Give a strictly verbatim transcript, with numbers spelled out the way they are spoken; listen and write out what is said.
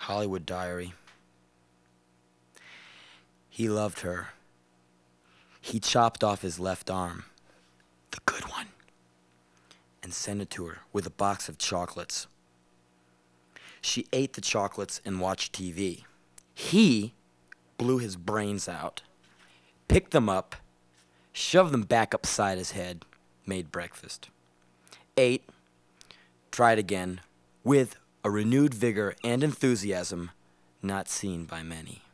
Hollywood Diary. He loved her. He chopped off his left arm, the good one, and sent it to her with a box of chocolates. She ate the chocolates and watched T V. He blew his brains out, picked them up, shoved them back upside his head, made breakfast, ate, tried again, with a renewed vigor and enthusiasm not seen by many.